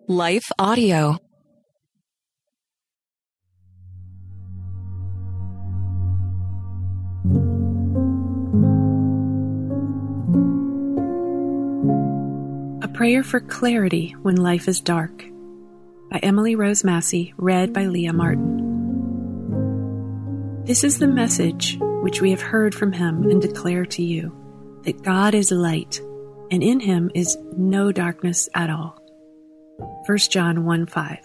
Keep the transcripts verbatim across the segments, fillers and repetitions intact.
Life Audio. A Prayer for Clarity When Life is Dark by Emily Rose Massey, read by Leah Martin. This is the message which we have heard from him and declare to you, that God is light, and in him is no darkness at all. First John one five.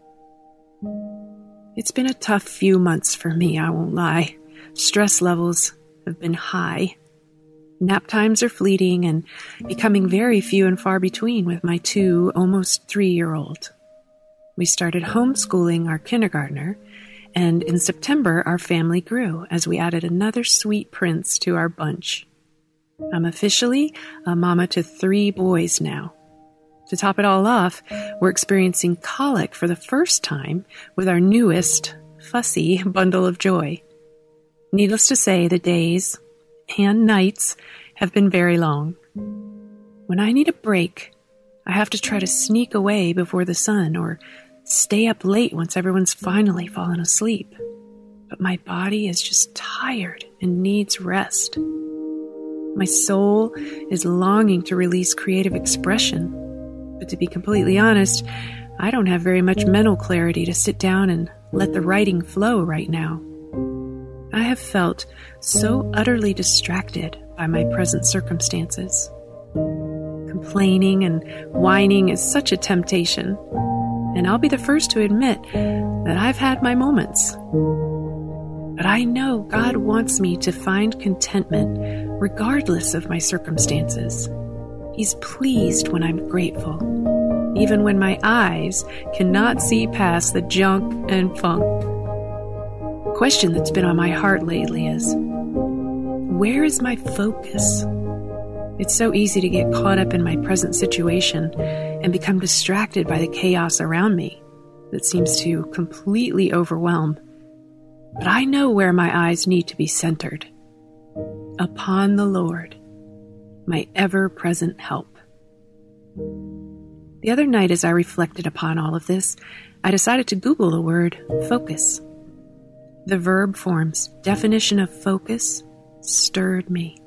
It's been a tough few months for me, I won't lie. Stress levels have been high. Nap times are fleeting and becoming very few and far between with my two, almost three-year-old. We started homeschooling our kindergartner, and in September our family grew as we added another sweet prince to our bunch. I'm officially a mama to three boys now. To top it all off, we're experiencing colic for the first time with our newest, fussy bundle of joy. Needless to say, the days and nights have been very long. When I need a break, I have to try to sneak away before the sun or stay up late once everyone's finally fallen asleep. But my body is just tired and needs rest. My soul is longing to release creative expression. But to be completely honest, I don't have very much mental clarity to sit down and let the writing flow right now. I have felt so utterly distracted by my present circumstances. Complaining and whining is such a temptation, and I'll be the first to admit that I've had my moments. But I know God wants me to find contentment regardless of my circumstances. He's pleased when I'm grateful, even when my eyes cannot see past the junk and funk. The question that's been on my heart lately is, where is my focus? It's so easy to get caught up in my present situation and become distracted by the chaos around me that seems to completely overwhelm. But I know where my eyes need to be centered. Upon the Lord, my ever-present help. The other night, as I reflected upon all of this, I decided to Google the word focus. The verb form's definition of focus stirred me.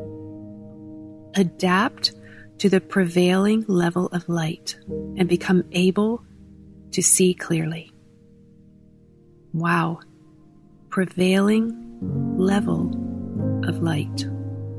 Adapt to the prevailing level of light and become able to see clearly. Wow. Prevailing level of light.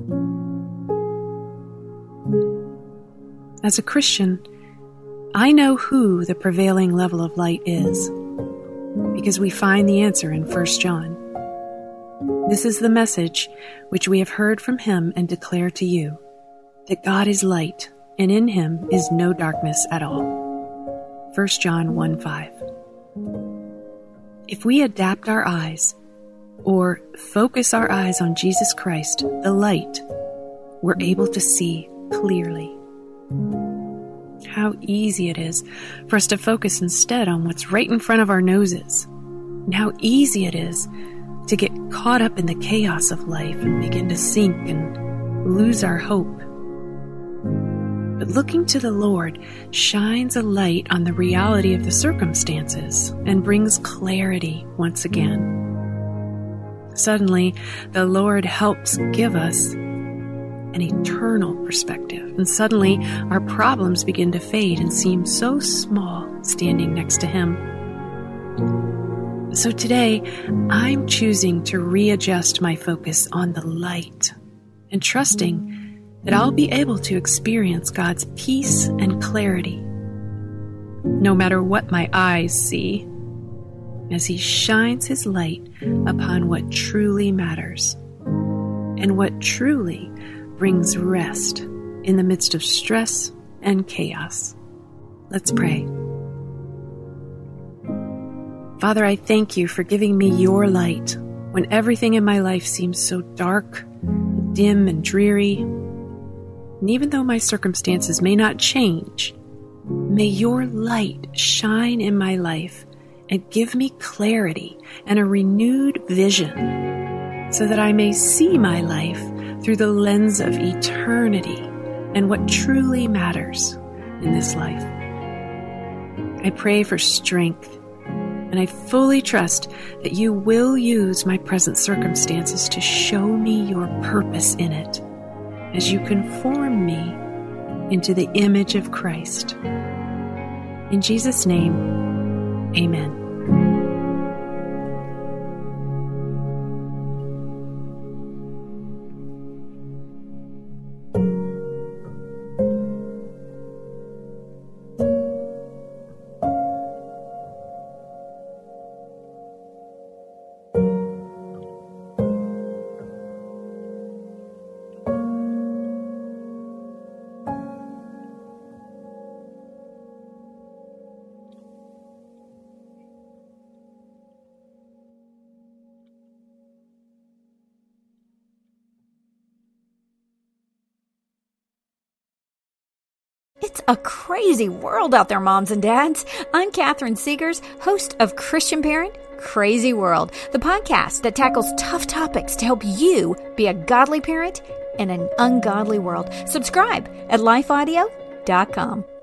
As a Christian, I know who the prevailing level of light is, because we find the answer in First John. This is the message which we have heard from him and declare to you, that God is light, and in him is no darkness at all. First John one five. If we adapt our eyes, or focus our eyes on Jesus Christ, the light, we're able to see clearly. How easy it is for us to focus instead on what's right in front of our noses, and how easy it is to get caught up in the chaos of life and begin to sink and lose our hope. But looking to the Lord shines a light on the reality of the circumstances and brings clarity once again. Suddenly, the Lord helps give us an eternal perspective, and suddenly our problems begin to fade and seem so small standing next to him. So today, I'm choosing to readjust my focus on the light and trusting that I'll be able to experience God's peace and clarity, no matter what my eyes see, as he shines his light upon what truly matters and what truly brings rest in the midst of stress and chaos. Let's pray. Father, I thank you for giving me your light when everything in my life seems so dark, dim, and dreary. And even though my circumstances may not change, may your light shine in my life and give me clarity and a renewed vision so that I may see my life through the lens of eternity and what truly matters in this life. I pray for strength, and I fully trust that you will use my present circumstances to show me your purpose in it as you conform me into the image of Christ. In Jesus' name, amen. It's a crazy world out there, moms and dads. I'm Catherine Segars, host of Christian Parent Crazy World, the podcast that tackles tough topics to help you be a godly parent in an ungodly world. Subscribe at life audio dot com.